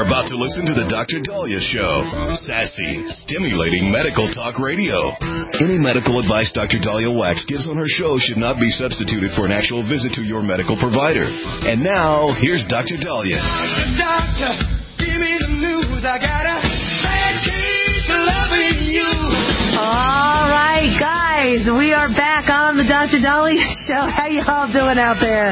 You're about to listen to the Dr. Dahlia Show. Sassy, stimulating medical talk radio. Any medical advice Dr. Dahlia Wax gives on her show should not be substituted for an actual visit to your medical provider. And now, here's Dr. Dahlia. Doctor, give me the news. I got a bad case of loving you. All right, guys, we are back on the Dr. Dahlia Show. How y'all doing out there?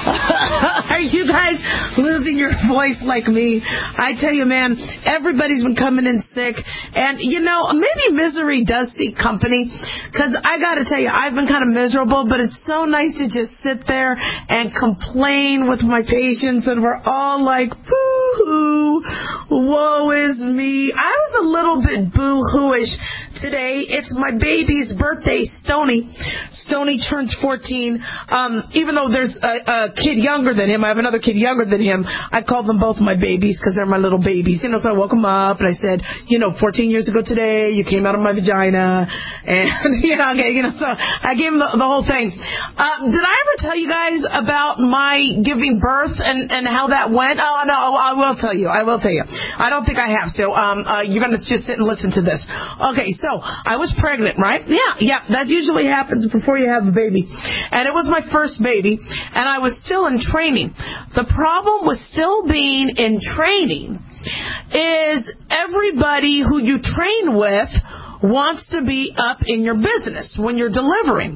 Are you guys losing your voice like me? I tell you, man, everybody's been coming in sick. And, you know, maybe misery does seek company. Because I got to tell you, I've been kind of miserable, but it's so nice to just sit there and complain with my patients. And we're all like, boo-hoo, woe is me. I was a little bit boo-hooish today. It's my baby's birthday, Stoney. Stoney turns 14. Even though there's a kid younger than him, I have another kid younger than him. I call them both my babies because they're my little babies. You know, so I woke him up and I said, 14 years ago today, you came out of my vagina. And, so I gave him the whole thing. Did I ever tell you guys about my giving birth and how that went? Oh, no, I will tell you. I don't think I have. So you're going to just sit and listen to this. Okay, so I was pregnant, right? Yeah, that usually happens before you have a baby. And it was my first baby, and I was still in training. The problem with still being in training is everybody who you train with wants to be up in your business when you're delivering.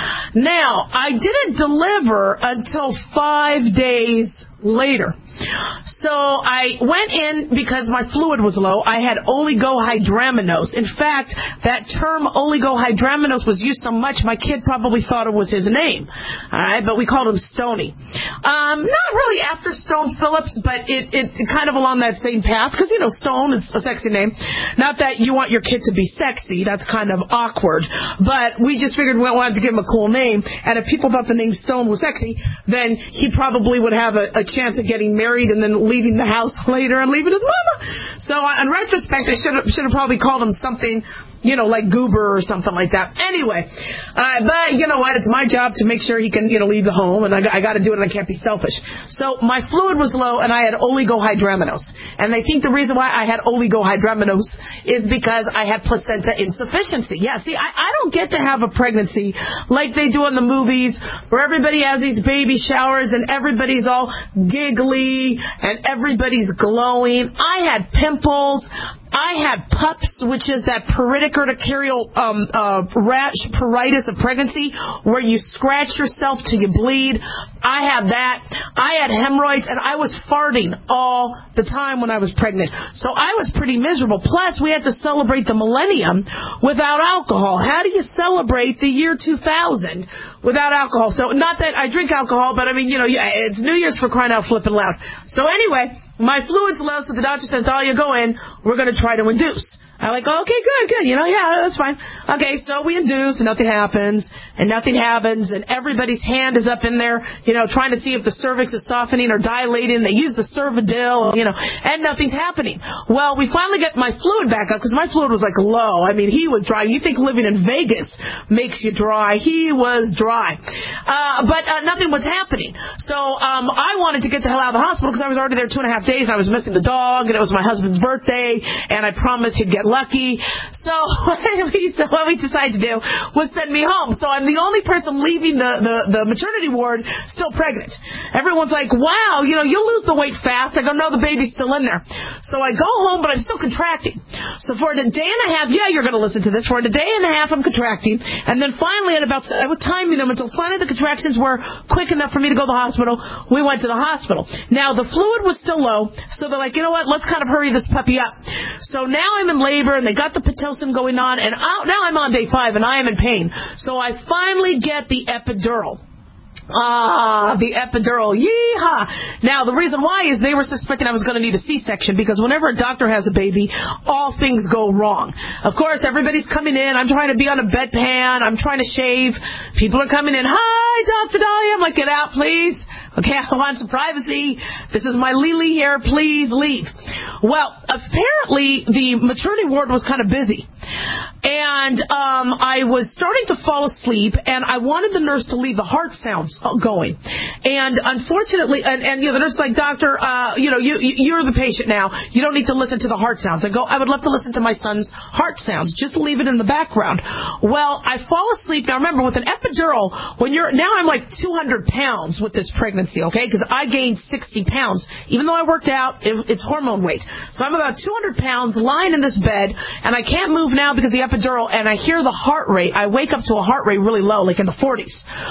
Now, I didn't deliver until 5 days later. So I went in because my fluid was low. I had oligohydramnios. In fact, that term oligohydramnios was used so much my kid probably thought it was his name. All right, but we called him Stoney. Not really after Stone Phillips, but it kind of along that same path because, Stone is a sexy name. Not that you want your kid to be sexy. That's kind of awkward. But we just figured we wanted to give him a cool name. And if people thought the name Stone was sexy, then he probably would have a chance of getting married and then leaving the house later and leaving his mama. So in retrospect, I should have probably called him something, like Goober or something like that. Anyway, but you know what? It's my job to make sure he can, leave the home, and I got to do it, and I can't be selfish. So my fluid was low, and I had oligohydramnios. And they think the reason why I had oligohydramnios is because I had placenta insufficiency. Yeah, see, I don't get to have a pregnancy like they do in the movies where everybody has these baby showers and everybody's all giggly and everybody's glowing. I had pimples. I had PUPS, which is that pruritic urticarial rash, pruritus of pregnancy, where you scratch yourself till you bleed. I had that. I had hemorrhoids, and I was farting all the time when I was pregnant. So I was pretty miserable. Plus, we had to celebrate the millennium without alcohol. How do you celebrate the year 2000 without alcohol? So not that I drink alcohol, but I mean, it's New Year's for crying out flippin' loud. So anyway, my fluid's low, so the doctor says, Dahlia, go in. We're going to try to induce. I'm like, okay, good. Yeah, that's fine. Okay, so we induce, and nothing happens, and everybody's hand is up in there, trying to see if the cervix is softening or dilating. They use the Cervidil, and nothing's happening. Well, we finally get my fluid back up, because my fluid was, low. I mean, he was dry. You think living in Vegas makes you dry. He was dry. But nothing was happening. So I wanted to get the hell out of the hospital, because I was already there 2.5 days, and I was missing the dog, and it was my husband's birthday, and I promised he'd get lucky. So what we decided to do was send me home. So I'm the only person leaving the maternity ward still pregnant. Everyone's like, wow, you'll lose the weight fast. I go, no, the baby's still in there. So I go home, but I'm still contracting. So for a day and a half, you're going to listen to this. For a day and a half, I'm contracting. And then finally, I was timing them until finally the contractions were quick enough for me to go to the hospital. We went to the hospital. Now, the fluid was still low. So they're like, you know what? Let's kind of hurry this puppy up. So now I'm in labor, and they got the Pitocin going on, and now I'm on day 5, and I am in pain. So I finally get the epidural. The epidural. Yeehaw! Now, the reason why is they were suspecting I was going to need a C-section, because whenever a doctor has a baby, all things go wrong. Of course, everybody's coming in. I'm trying to be on a bedpan. I'm trying to shave. People are coming in. Hi, Dr. Dahlia. I'm like, get out, please. Okay, I want some privacy. This is my Lily here. Please leave. Well, apparently the maternity ward was kind of busy. And I was starting to fall asleep, and I wanted the nurse to leave the heart sounds going. And unfortunately, and the nurse is like, doctor, you're the patient now. You don't need to listen to the heart sounds. I go, I would love to listen to my son's heart sounds. Just leave it in the background. Well, I fall asleep. Now, remember, with an epidural, now I'm like 200 pounds with this pregnancy, okay? Because I gained 60 pounds. Even though I worked out, it's hormone weight. So I'm about 200 pounds lying in this bed, and I can't move now because of the epidural, and I hear the heart rate. I wake up to a heart rate really low, like in the 40s.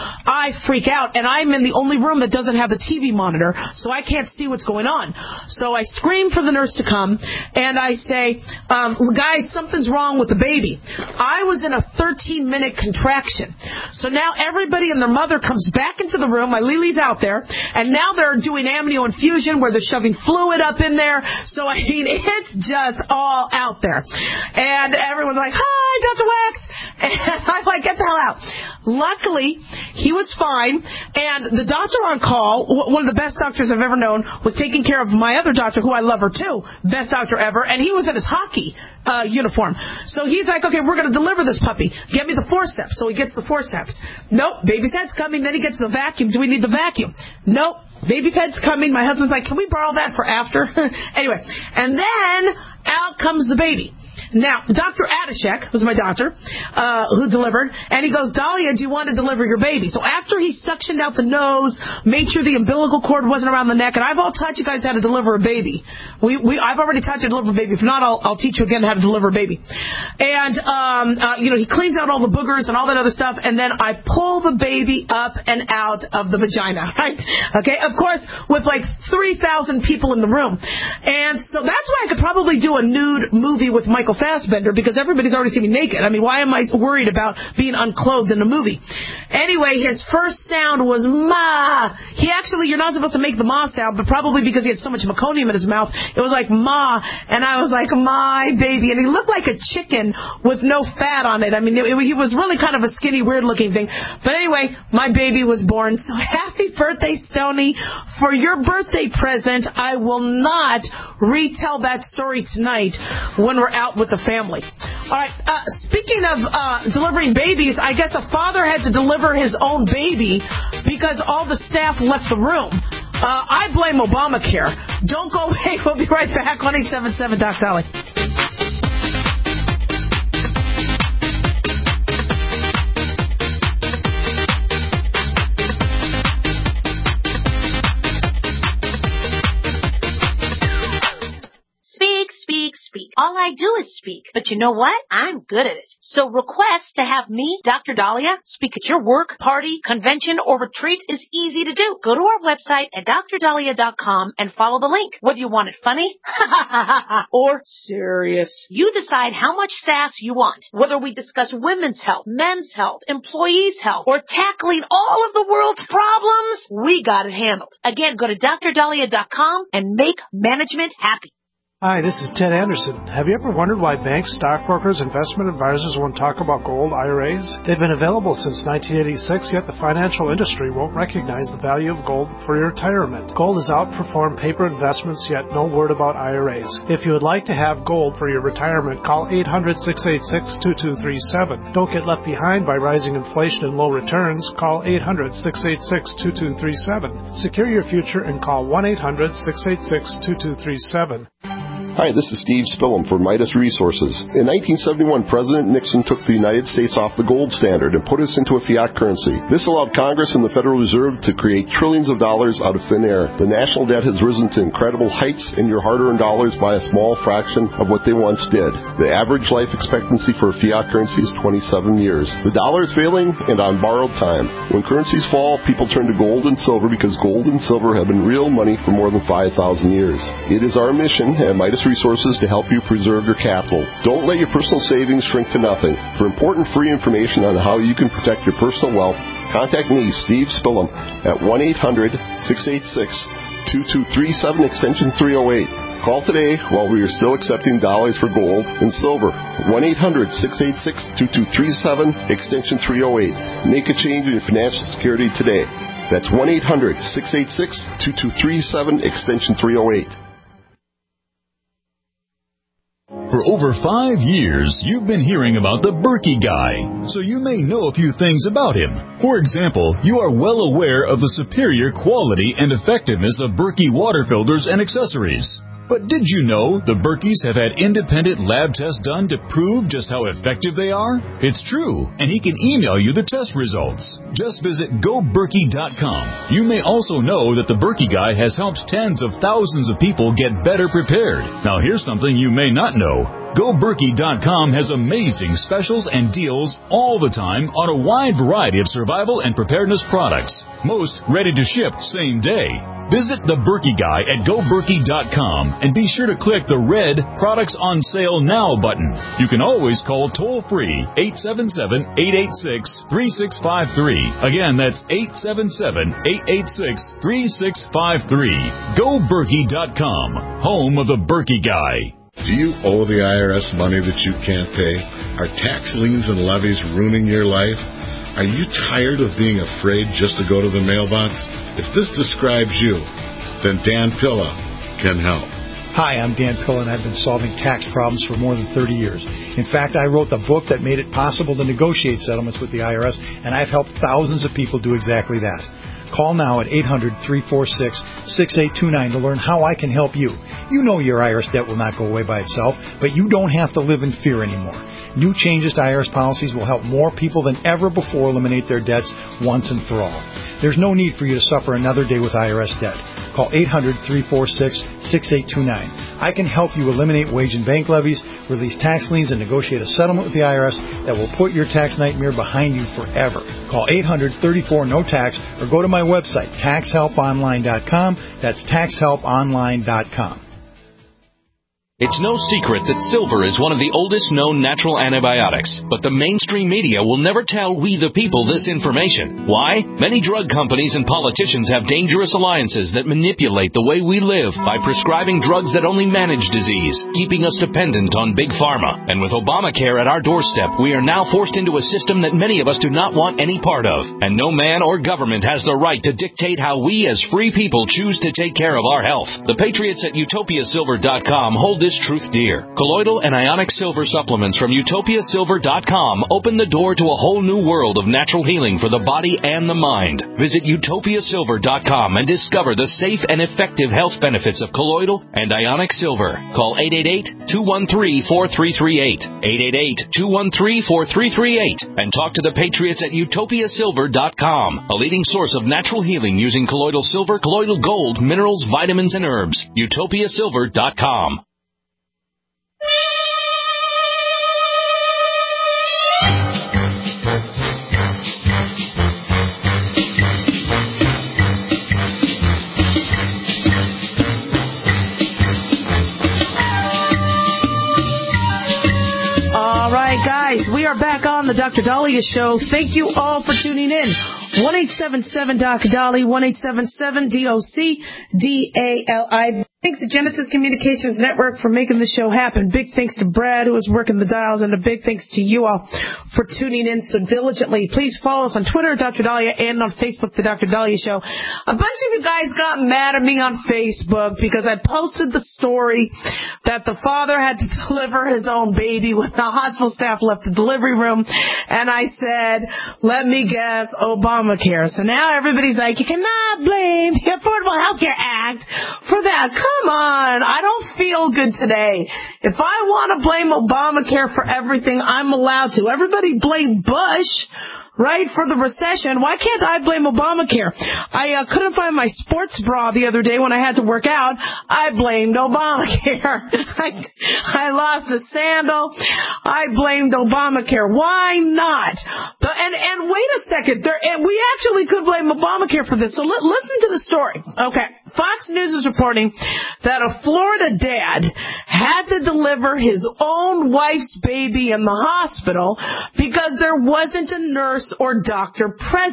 I freak out, and I'm in the only room that doesn't have the TV monitor, so I can't see what's going on. So I scream for the nurse to come, and I say, guys, something's wrong with the baby. I was in a 13-minute contraction. So now everybody and their mother comes back into the room. My Lily's out there, and now they're doing amnio infusion where they're shoving fluid up in there. So, I mean, it's just all out there. And everyone's like, hi, Dr. Wax. And I'm like, get the hell out. Luckily, he was fine, and the doctor on call, one of the best doctors I've ever known, was taking care of my other doctor, who I love her too, best doctor ever, and he was in his hockey uniform. So he's like, okay, we're going to deliver this puppy. Get me the forceps. So he gets the forceps. Nope, baby's head's coming. Then he gets the vacuum. Do we need the vacuum? Nope. Baby's head's coming. My husband's like, can we borrow that for after? Anyway, and then out comes the baby. Now, Dr. Adishek was my doctor who delivered, and he goes, Dahlia, do you want to deliver your baby? So after he suctioned out the nose, made sure the umbilical cord wasn't around the neck, and I've all taught you guys how to deliver a baby. I've already taught you to deliver a baby. If not, I'll teach you again how to deliver a baby. And, he cleans out all the boogers and all that other stuff, and then I pull the baby up and out of the vagina, right? Okay, of course, with like 3,000 people in the room. And so that's why I could probably do a nude movie with Michael Fassbender, because everybody's already seen me naked. I mean, why am I worried about being unclothed in a movie? Anyway, his first sound was ma. You're not supposed to make the ma sound, but probably because he had so much meconium in his mouth, it was like ma. And I was like, my baby. And he looked like a chicken with no fat on it. I mean, he was really kind of a skinny, weird-looking thing. But anyway, my baby was born. So happy birthday, Stoney. For your birthday present, I will not retell that story tonight when we're out with the family. All right. Speaking of delivering babies, I guess a father had to deliver his own baby because all the staff left the room. I blame Obamacare. Don't go away. We'll be right back. 1-877 Doc Dolly. Speak. All I do is speak. But you know what? I'm good at it. So request to have me, Dr. Dahlia, speak at your work, party, convention, or retreat is easy to do. Go to our website at drdahlia.com and follow the link. Whether you want it funny or serious, you decide how much sass you want. Whether we discuss women's health, men's health, employees' health, or tackling all of the world's problems, we got it handled. Again, go to drdahlia.com and make management happy. Hi, this is Ted Anderson. Have you ever wondered why banks, stockbrokers, investment advisors won't talk about gold IRAs? They've been available since 1986, yet the financial industry won't recognize the value of gold for your retirement. Gold has outperformed paper investments, yet no word about IRAs. If you would like to have gold for your retirement, call 800-686-2237. Don't get left behind by rising inflation and low returns. Call 800-686-2237. Secure your future and call 1-800-686-2237. Hi, this is Steve Spillum for Midas Resources. In 1971, President Nixon took the United States off the gold standard and put us into a fiat currency. This allowed Congress and the Federal Reserve to create trillions of dollars out of thin air. The national debt has risen to incredible heights, and your hard-earned dollars by a small fraction of what they once did. The average life expectancy for a fiat currency is 27 years. The dollar is failing and on borrowed time. When currencies fall, people turn to gold and silver because gold and silver have been real money for more than 5,000 years. It is our mission at Midas Resources to help you preserve your capital. Don't let your personal savings shrink to nothing. For important free information on how you can protect your personal wealth, contact me, Steve Spillum, at 1-800-686-2237, extension 308. Call today while we are still accepting dollars for gold and silver. 1-800-686-2237, extension 308. Make a change in your financial security today. That's 1-800-686-2237, extension 308. For over 5 years, you've been hearing about the Berkey Guy, so you may know a few things about him. For example, you are well aware of the superior quality and effectiveness of Berkey water filters and accessories. But did you know the Berkeys have had independent lab tests done to prove just how effective they are? It's true, and he can email you the test results. Just visit GoBerkey.com. You may also know that the Berkey Guy has helped tens of thousands of people get better prepared. Now here's something you may not know. GoBerkey.com has amazing specials and deals all the time on a wide variety of survival and preparedness products. Most ready to ship same day. Visit the Berkey Guy at GoBerkey.com and be sure to click the red Products on Sale Now button. You can always call toll-free 877-886-3653. Again, that's 877-886-3653. GoBerkey.com, home of the Berkey Guy. Do you owe the IRS money that you can't pay? Are tax liens and levies ruining your life? Are you tired of being afraid just to go to the mailbox? If this describes you, then Dan Pilla can help. Hi, I'm Dan Pilla, and I've been solving tax problems for more than 30 years. In fact, I wrote the book that made it possible to negotiate settlements with the IRS, and I've helped thousands of people do exactly that. Call now at 800-346-6829 to learn how I can help you. You know your IRS debt will not go away by itself, but you don't have to live in fear anymore. New changes to IRS policies will help more people than ever before eliminate their debts once and for all. There's no need for you to suffer another day with IRS debt. Call 800-346-6829. I can help you eliminate wage and bank levies, release tax liens, and negotiate a settlement with the IRS that will put your tax nightmare behind you forever. Call 800-34-NO-TAX or go to my website, taxhelponline.com. That's taxhelponline.com. It's no secret that silver is one of the oldest known natural antibiotics, but the mainstream media will never tell we the people this information. Why? Many drug companies and politicians have dangerous alliances that manipulate the way we live by prescribing drugs that only manage disease, keeping us dependent on big pharma. And with Obamacare at our doorstep, we are now forced into a system that many of us do not want any part of. And no man or government has the right to dictate how we as free people choose to take care of our health. The patriots at utopiasilver.com hold this truth dear. Colloidal and ionic silver supplements from utopiasilver.com open the door to a whole new world of natural healing for the body and the mind. Visit utopiasilver.com and discover the safe and effective health benefits of colloidal and ionic silver. Call 888-213-4338. 888-213-4338 and talk to the patriots at utopiasilver.com, a leading source of natural healing using colloidal silver, colloidal gold, minerals, vitamins, and herbs. utopiasilver.com. Guys, we are back on the Dr. Dahlia Show. Thank you all for tuning in. 1-877-Dr. 1-877-DOC-DALI. Thanks to Genesis Communications Network for making the show happen. Big thanks to Brad, who is working the dials, and a big thanks to you all for tuning in so diligently. Please follow us on Twitter, Dr. Dahlia, and on Facebook, The Dr. Dahlia Show. A bunch of you guys got mad at me on Facebook because I posted the story that the father had to deliver his own baby when the hospital staff left the delivery room, and I said, let me guess, Obamacare. So now everybody's like, you cannot blame the Affordable Health Care Act for that. Come on, I don't feel good today. If I want to blame Obamacare for everything, I'm allowed to. Everybody blamed Bush, right, for the recession. Why can't I blame Obamacare? I couldn't find my sports bra the other day when I had to work out. I blamed Obamacare. I lost a sandal. I blamed Obamacare. Why not? And wait a second. We actually could blame Obamacare for this. So listen to the story. Okay. Fox News is reporting that a Florida dad had to deliver his own wife's baby in the hospital because there wasn't a nurse or doctor present.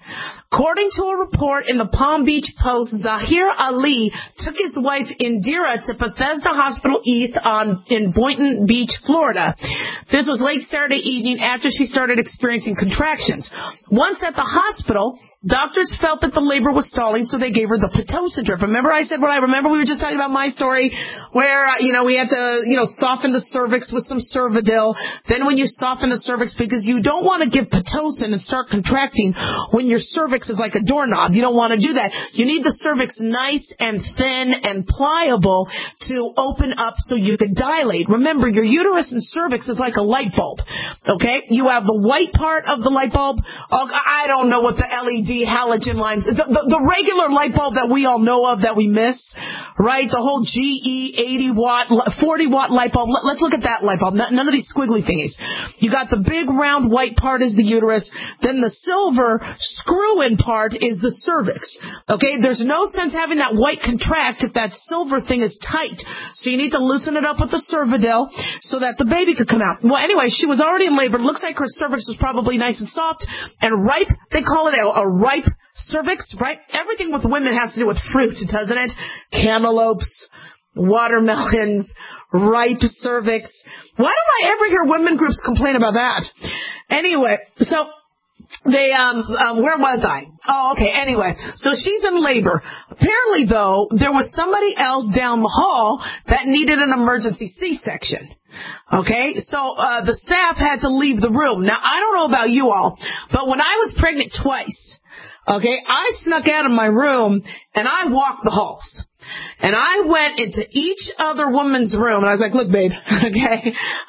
According to a report in the Palm Beach Post, Zahir Ali took his wife Indira to Bethesda Hospital East in Boynton Beach, Florida. This was late Saturday evening after she started experiencing contractions. Once at the hospital, doctors felt that the labor was stalling, so they gave her the Pitocin drip. Remember I said what I remember? We were just talking about my story where, we had to, soften the cervix with some Cervidil. Then when you soften the cervix, because you don't want to give Pitocin and start contracting when your cervix is like a doorknob. You don't want to do that. You need the cervix nice and thin and pliable to open up so you can dilate. Remember, your uterus and cervix is like a light bulb. Okay? You have the white part of the light bulb. Oh, I don't know what the LED halogen lines, the regular light bulb that we all know of that we miss, right? The whole GE 80 watt, 40 watt light bulb. Let's look at that light bulb. None of these squiggly thingies. You got the big round white part is the uterus. Then the silver screw-in part is the cervix. Okay? There's no sense having that white contract if that silver thing is tight. So you need to loosen it up with the Cervidil so that the baby could come out. Well, anyway, she was already in labor. It looks like her cervix was probably nice and soft and ripe. They call it a ripe cervix, right? Everything with women has to do with fruit, doesn't it? Cantaloupes, watermelons, ripe cervix. Why don't I ever hear women groups complain about that? Anyway, so they, where was I? Oh, okay. Anyway, so she's in labor. Apparently, though, there was somebody else down the hall that needed an emergency C-section. Okay, so the staff had to leave the room. Now, I don't know about you all, but when I was pregnant twice, okay, I snuck out of my room and I walked the halls. And I went into each other woman's room, and I was like, look, babe, okay,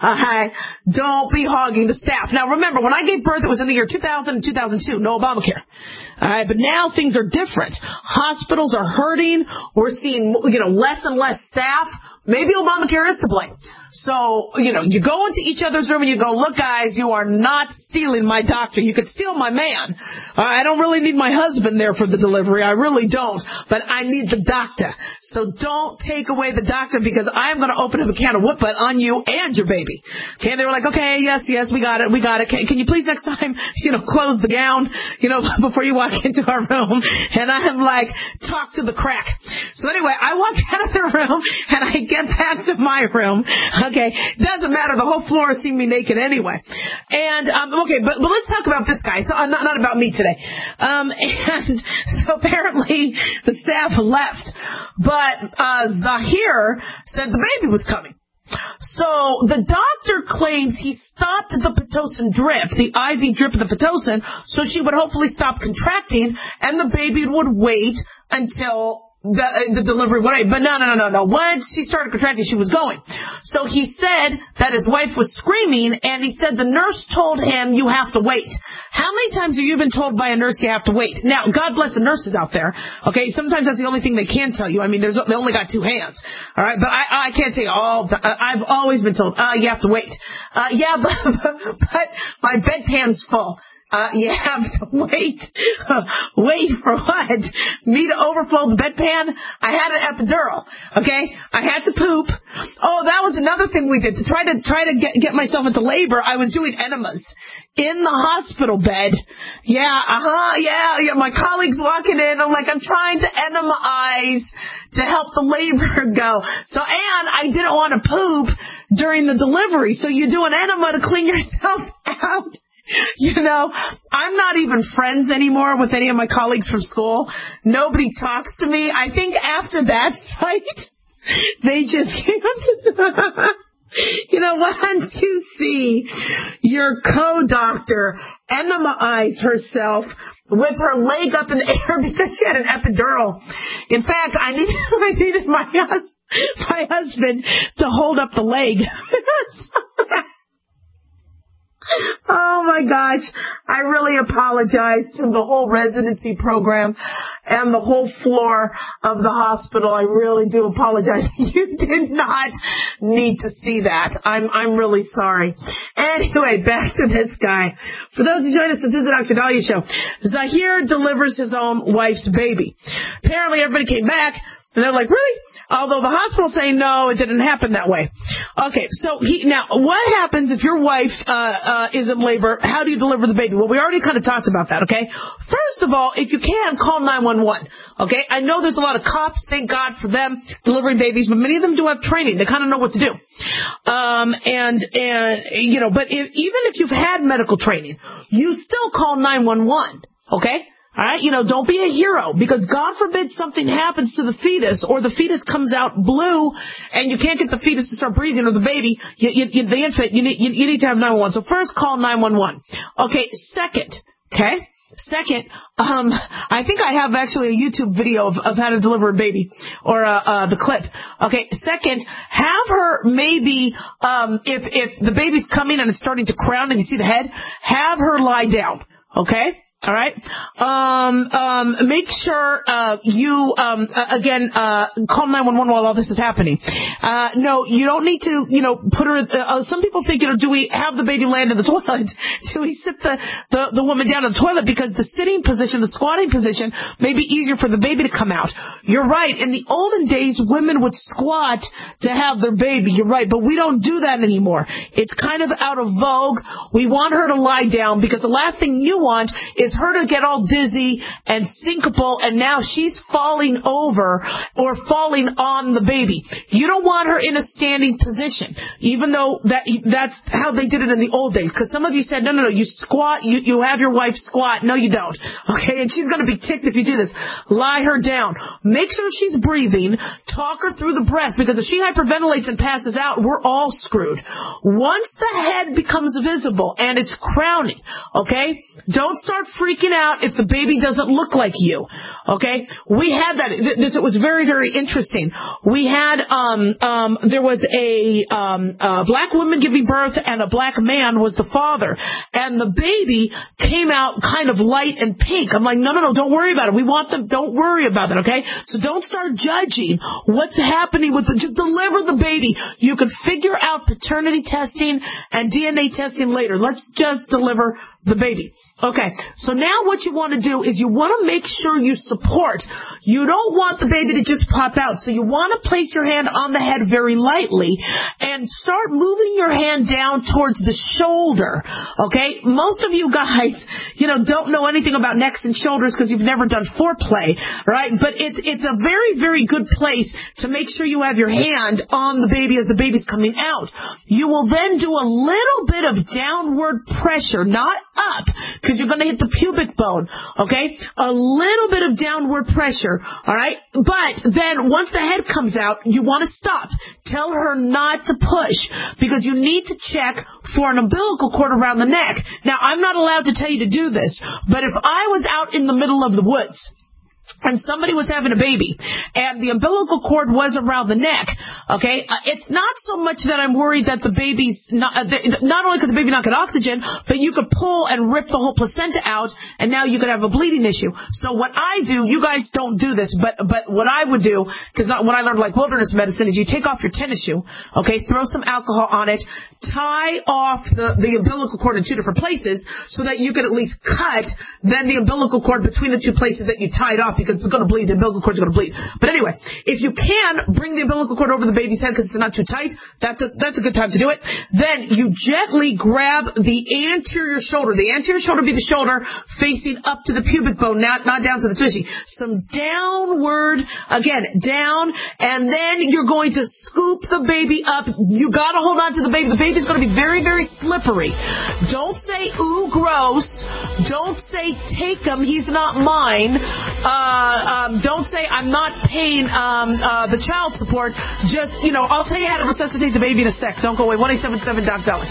don't be hogging the staff. Now, remember, when I gave birth, it was in the year 2000 and 2002, no Obamacare. All right, but now things are different. Hospitals are hurting. We're seeing, less and less staff. Maybe Obamacare is to blame. So, you go into each other's room and you go, look, guys, you are not stealing my doctor. You could steal my man. I don't really need my husband there for the delivery. I really don't. But I need the doctor. So don't take away the doctor because I'm going to open up a can of whoop butt on you and your baby. Okay, and they were like, okay, yes, we got it. Can you please next time, close the gown, before you walk into our room? And I'm like, talk to the crack. So anyway, I walk out of the room and I get back to my room. Okay, doesn't matter. The whole floor has seen me naked anyway. And okay, but let's talk about this guy. So not about me today. And so apparently the staff left, but Zahir said the baby was coming. So the doctor claims he stopped the Pitocin drip, the IV drip of the Pitocin, so she would hopefully stop contracting and the baby would wait until the delivery would wait. But no. Once she started contracting, she was going. So he said that his wife was screaming, and he said the nurse told him, you have to wait. How many times have you been told by a nurse you have to wait? Now, God bless the nurses out there. Okay, sometimes that's the only thing they can tell you. I mean, they only got two hands. All right, but I can't say all. I've always been told, you have to wait. Yeah, but my bedpan's full. You have to wait. Wait for what? Me to overflow the bedpan? I had an epidural. Okay? I had to poop. Oh, that was another thing we did. To try to get myself into labor, I was doing enemas in the hospital bed. Yeah. My colleagues walking in. I'm like, I'm trying to enema-ize to help the labor go. So, and I didn't want to poop during the delivery. So you do an enema to clean yourself out. I'm not even friends anymore with any of my colleagues from school. Nobody talks to me. I think after that fight, they just once you see your co-doctor enema-ize herself with her leg up in the air because she had an epidural. In fact, I needed my husband to hold up the leg. Oh my gosh, I really apologize to the whole residency program and the whole floor of the hospital. I really do apologize. You did not need to see that. I'm really sorry. Anyway, back to this guy. For those who join us, this is the Dr. Dahlia Show. Zahir delivers his own wife's baby. Apparently everybody came back. And they're like, really? Although the hospital's saying, no, it didn't happen that way. Okay, so now, what happens if your wife is in labor? How do you deliver the baby? Well, we already kind of talked about that, okay? First of all, if you can, call 911, okay? I know there's a lot of cops, thank God for them, delivering babies, but many of them do have training. They kind of know what to do. But even if you've had medical training, you still call 911, okay? All right, don't be a hero, because God forbid something happens to the fetus, or the fetus comes out blue, and you can't get the fetus to start breathing, or the baby, the infant. You need to have 911. So first, call 911. Okay. Second, I think I have actually a YouTube video of how to deliver a baby, or the clip. Okay. Second, have her maybe, if the baby's coming and it's starting to crown and you see the head, have her lie down. Okay. All right. Make sure you call 911 while all this is happening. No, you don't need to, put her. Some people think, do we have the baby land in the toilet? Do we sit the woman down in the toilet, because the sitting position, the squatting position, may be easier for the baby to come out. You're right. In the olden days, women would squat to have their baby. You're right, but we don't do that anymore. It's kind of out of vogue. We want her to lie down, because the last thing you want is her to get all dizzy and syncopal, and now she's falling over or falling on the baby. You don't want her in a standing position, even though that's how they did it in the old days. Because some of you said, no, you squat, you have your wife squat. No, you don't. Okay, and she's going to be ticked if you do this. Lie her down. Make sure she's breathing. Talk her through the breast, because if she hyperventilates and passes out, we're all screwed. Once the head becomes visible and it's crowning, okay, don't start freaking out if the baby doesn't look like you. Okay? We had that. It was very, very interesting. We had, there was a black woman giving birth, and a black man was the father. And the baby came out kind of light and pink. I'm like, no, don't worry about it. We want them, don't worry about it, okay? So don't start judging what's happening with just deliver the baby. You can figure out paternity testing and DNA testing later. Let's just deliver the baby. Okay, so now what you want to do is you want to make sure you support. You don't want the baby to just pop out, so you want to place your hand on the head very lightly and start moving your hand down towards the shoulder. Okay, most of you guys, don't know anything about necks and shoulders because you've never done foreplay, right? But it's a very, very good place to make sure you have your hand on the baby as the baby's coming out. You will then do a little bit of downward pressure, not up, because you're going to hit the pubic bone, okay? A little bit of downward pressure, all right? But then once the head comes out, you want to stop. Tell her not to push, because you need to check for an umbilical cord around the neck. Now, I'm not allowed to tell you to do this, but if I was out in the middle of the woods and somebody was having a baby, and the umbilical cord was around the neck, okay, it's not so much that I'm worried that the baby's not only could the baby not get oxygen, but you could pull and rip the whole placenta out, and now you could have a bleeding issue. So what I do, you guys don't do this, but what I would do, because when I learned wilderness medicine, is you take off your tennis shoe, okay, throw some alcohol on it, tie off the umbilical cord in two different places, so that you could at least cut then the umbilical cord between the two places that you tied off, because it's going to bleed. The umbilical cord's going to bleed. But anyway, if you can bring the umbilical cord over the baby's head because it's not too tight, that's a good time to do it. Then you gently grab the anterior shoulder. The anterior shoulder be the shoulder facing up to the pubic bone, not down to the tushy. Some downward, again, down, and then you're going to scoop the baby up. You got to hold on to the baby. The baby's going to be very, very slippery. Don't say, ooh, gross. Don't say, take him, he's not mine. Don't say I'm not paying the child support. Just, I'll tell you how to resuscitate the baby in a sec. Don't go away. 1-877-DOC-DOLLAR.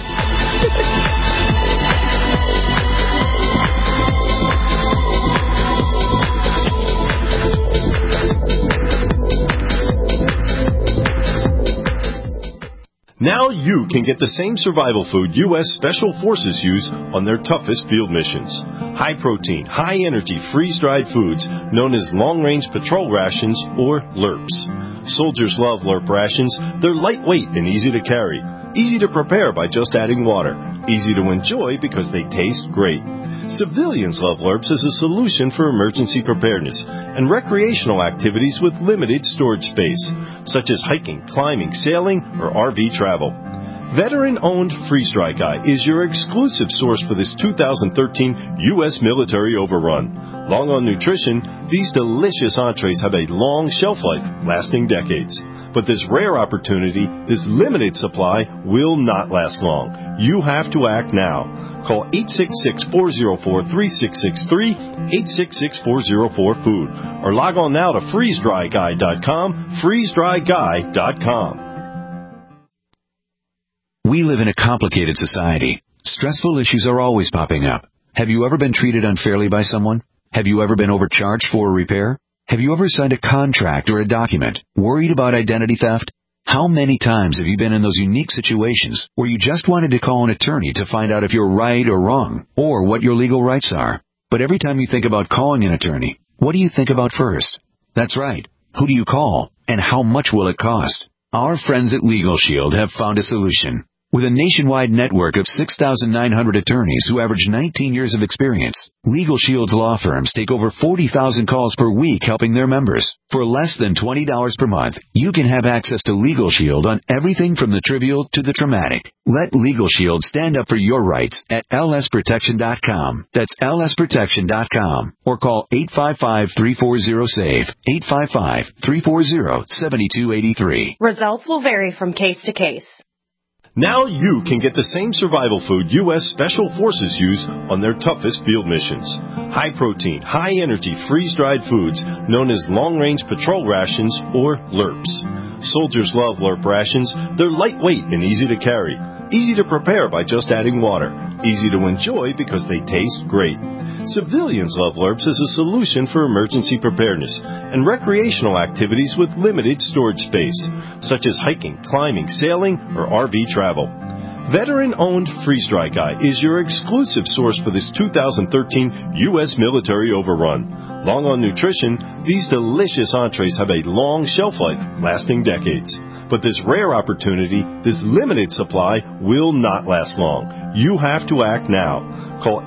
Now you can get the same survival food U.S. Special Forces use on their toughest field missions. High-protein, high-energy, freeze-dried foods known as long-range patrol rations, or LRRPs. Soldiers love LRRP rations. They're lightweight and easy to carry. Easy to prepare by just adding water. Easy to enjoy because they taste great. Civilians love LURPS as a solution for emergency preparedness and recreational activities with limited storage space, such as hiking, climbing, sailing, or RV travel. Veteran-owned Freeze Dry Guy is your exclusive source for this 2013 U.S. military overrun. Long on nutrition, these delicious entrees have a long shelf life, lasting decades. But this rare opportunity, this limited supply, will not last long. You have to act now. Call 866-404-3663, 866-404-FOOD, or log on now to freezedryguy.com, freezedryguy.com. We live in a complicated society. Stressful issues are always popping up. Have you ever been treated unfairly by someone? Have you ever been overcharged for a repair? Have you ever signed a contract or a document worried about identity theft? How many times have you been in those unique situations where you just wanted to call an attorney to find out if you're right or wrong, or what your legal rights are? But every time you think about calling an attorney, what do you think about first? That's right. Who do you call, and how much will it cost? Our friends at Legal Shield have found a solution. With a nationwide network of 6,900 attorneys who average 19 years of experience, Legal Shield's law firms take over 40,000 calls per week helping their members. For less than $20 per month, you can have access to Legal Shield on everything from the trivial to the traumatic. Let Legal Shield stand up for your rights at lsprotection.com. That's lsprotection.com. Or call 855-340-SAVE, 855-340-7283. Results will vary from case to case. Now you can get the same survival food U.S. Special Forces use on their toughest field missions. High-protein, high-energy, freeze-dried foods known as long-range patrol rations, or LURPs. Soldiers love LURP rations. They're lightweight and easy to carry. Easy to prepare by just adding water. Easy to enjoy because they taste great. Civilians love LURPs as a solution for emergency preparedness and recreational activities with limited storage space, such as hiking, climbing, sailing, or RV travel. Veteran-owned Freeze Dry Guy is your exclusive source for this 2013 U.S. military overrun. Long on nutrition, these delicious entrees have a long shelf life, lasting decades. But this rare opportunity, this limited supply, will not last long. You have to act now. Call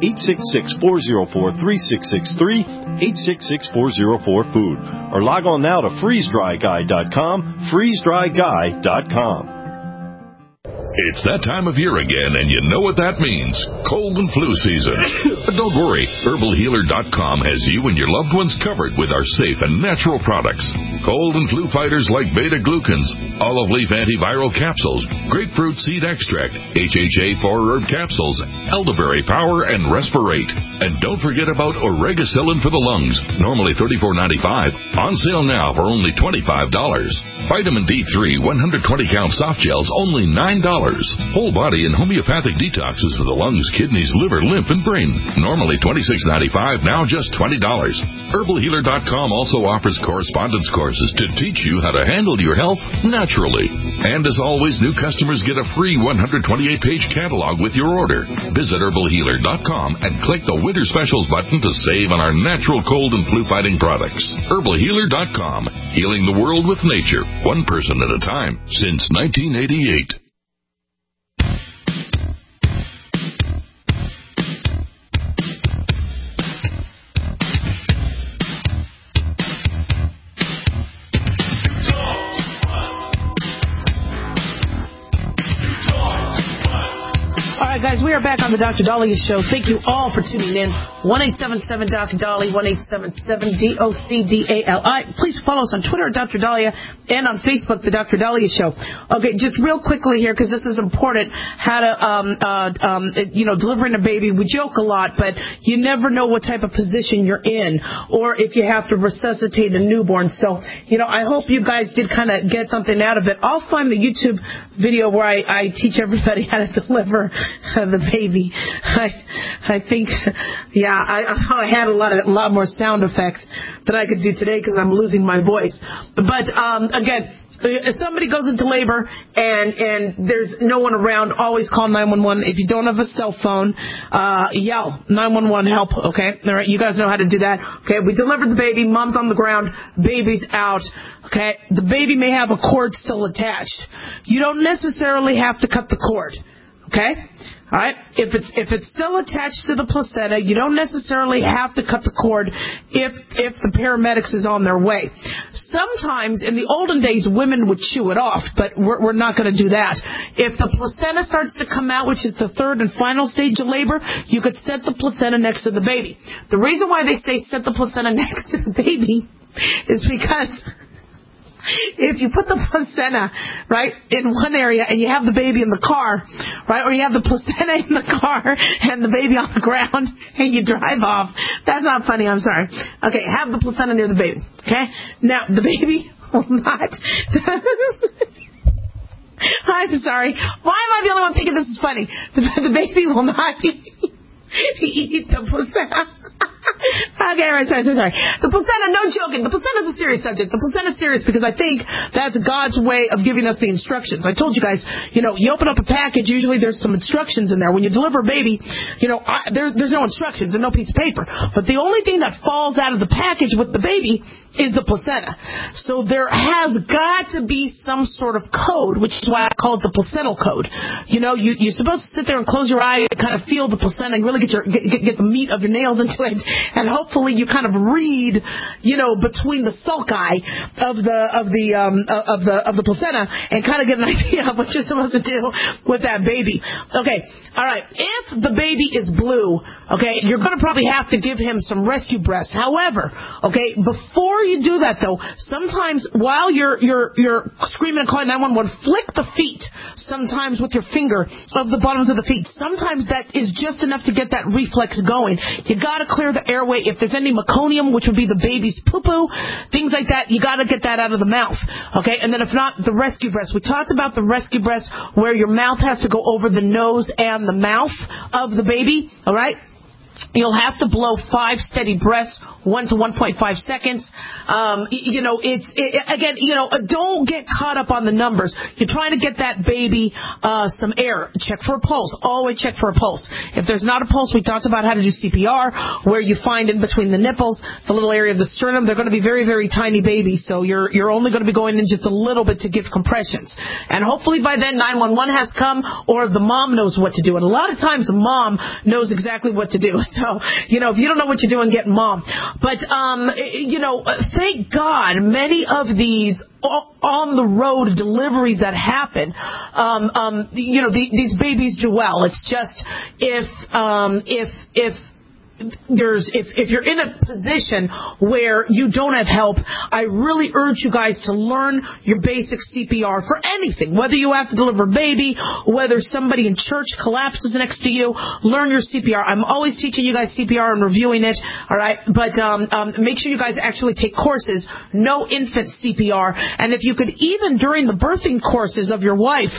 866-404-3663, 866-404-FOOD, or log on now to freezedryguy.com, freezedryguy.com. It's that time of year again, and you know what that means. Cold and flu season. But don't worry. HerbalHealer.com has you and your loved ones covered with our safe and natural products. Cold and flu fighters like beta-glucans, olive leaf antiviral capsules, grapefruit seed extract, HHA 4-herb capsules, elderberry power, and Respirate. And don't forget about Oregacillin for the lungs, normally $34.95, on sale now for only $25. Vitamin D3 120-count soft gels, only $9. Whole body and homeopathic detoxes for the lungs, kidneys, liver, lymph, and brain. Normally $26.95, now just $20. HerbalHealer.com also offers correspondence courses to teach you how to handle your health naturally. And as always, new customers get a free 128-page catalog with your order. Visit HerbalHealer.com and click the Winter Specials button to save on our natural cold and flu-fighting products. HerbalHealer.com, healing the world with nature, one person at a time, since 1988. Guys, we are back on the Dr. Dahlia Show. Thank you all for tuning in. 1-877-Dr. Dali, 1-877-DOCDALI. Please follow us on Twitter at Dr. Dahlia and on Facebook, the Dr. Dahlia Show. Okay, just real quickly here, because this is important, how to, delivering a baby. We joke a lot, but you never know what type of position you're in or if you have to resuscitate a newborn. So, I hope you guys did kind of get something out of it. I'll find the YouTube video where I teach everybody how to deliver the baby. I think, I had a lot more sound effects that I could do today because I'm losing my voice. But again, if somebody goes into labor and there's no one around, always call 911. If you don't have a cell phone, yell 911 help. Okay, all right, you guys know how to do that. Okay, we delivered the baby. Mom's on the ground. Baby's out. Okay, the baby may have a cord still attached. You don't necessarily have to cut the cord. Okay? All right? If it's still attached to the placenta, you don't necessarily have to cut the cord if the paramedics is on their way. Sometimes, in the olden days, women would chew it off, but we're not going to do that. If the placenta starts to come out, which is the third and final stage of labor, you could set the placenta next to the baby. The reason why they say set the placenta next to the baby is because if you put the placenta, right, in one area and you have the baby in the car, right, or you have the placenta in the car and the baby on the ground and you drive off, that's not funny, I'm sorry. Okay, have the placenta near the baby, okay? Now, the baby will not... I'm sorry. Why am I the only one thinking this is funny? The baby will not eat the placenta. Okay, right, sorry. The placenta, no joking. The placenta is a serious subject. The placenta is serious because I think that's God's way of giving us the instructions. I told you guys, you open up a package, usually there's some instructions in there. When you deliver a baby, there's no instructions and no piece of paper. But the only thing that falls out of the package with the baby is the placenta. So there has got to be some sort of code, which is why I call it the placental code. You're supposed to sit there and close your eye and kind of feel the placenta and really get the meat of your nails into it. And hopefully you kind of read, between the sulci of the placenta and kind of get an idea of what you're supposed to do with that baby. Okay, all right. If the baby is blue, okay, you're going to probably have to give him some rescue breast. However, okay, before you do that though, sometimes while you're screaming and calling 911, flick the feet. Sometimes with your finger of the bottoms of the feet. Sometimes that is just enough to get that reflex going. You got to clear the airway. If there's any meconium, which would be the baby's poo-poo, things like that, you got to get that out of the mouth. Okay? And then if not, the rescue breast. We talked about the rescue breast where your mouth has to go over the nose and the mouth of the baby. All right? You'll have to blow 5 steady breaths, 1 to 1.5 seconds. Don't get caught up on the numbers. You're trying to get that baby some air. Check for a pulse. Always check for a pulse. If there's not a pulse, we talked about how to do CPR, where you find in between the nipples, the little area of the sternum. They're going to be very, very tiny babies, so you're only going to be going in just a little bit to give compressions. And hopefully by then 911 has come, or the mom knows what to do. And a lot of times mom knows exactly what to do. So, if you don't know what you're doing, get mom. But, thank God many of these on the road deliveries that happen, these babies do well. It's just if you're in a position where you don't have help, I really urge you guys to learn your basic CPR for anything. Whether you have to deliver a baby, whether somebody in church collapses next to you, learn your CPR. I'm always teaching you guys CPR and reviewing it, all right? But make sure you guys actually take courses. No infant CPR. And if you could, even during the birthing courses of your wife,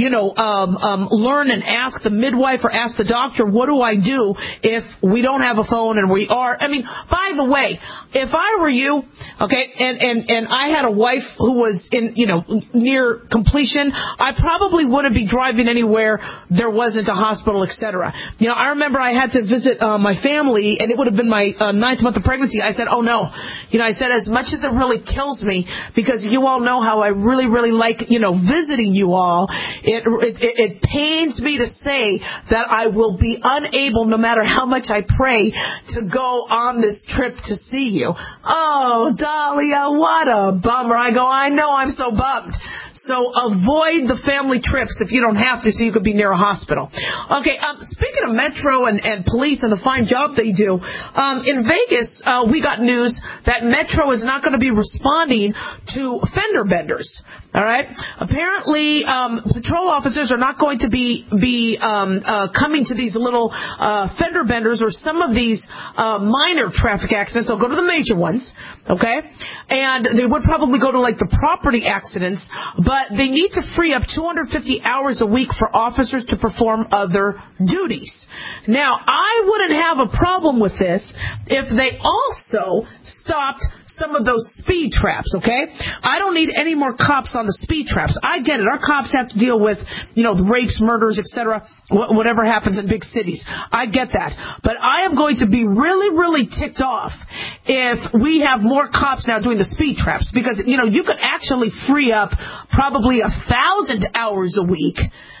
learn and ask the midwife or ask the doctor, what do I do if we don't have a phone and we are, by the way, if I were you, okay, and I had a wife who was in, near completion, I probably wouldn't be driving anywhere there wasn't a hospital, etc. I remember I had to visit my family, and it would have been my 9th month of pregnancy. I said, oh no. I said, as much as it really kills me, because you all know how I really, really like, visiting you all, it pains me to say that I will be unable, no matter how much I pray, to go on this trip to see you. Oh, Dahlia, what a bummer. I know, I'm so bummed. So avoid the family trips if you don't have to, so you could be near a hospital. Okay, speaking of Metro and police and the fine job they do, in Vegas, we got news that Metro is not going to be responding to fender benders. All right? Apparently, patrol officers are not going to be coming to these little fender benders or some of these minor traffic accidents. They'll go to the major ones, okay? And they would probably go to, like, the property accidents, but they need to free up 250 hours a week for officers to perform other duties. Now, I wouldn't have a problem with this if they also stopped some of those speed traps, okay? I don't need any more cops on the speed traps. I get it. Our cops have to deal with, the rapes, murders, etc., whatever happens in big cities. I get that. But I am going to be really, really ticked off if we have more cops now doing the speed traps, because, you could actually free up probably 1,000 hours a week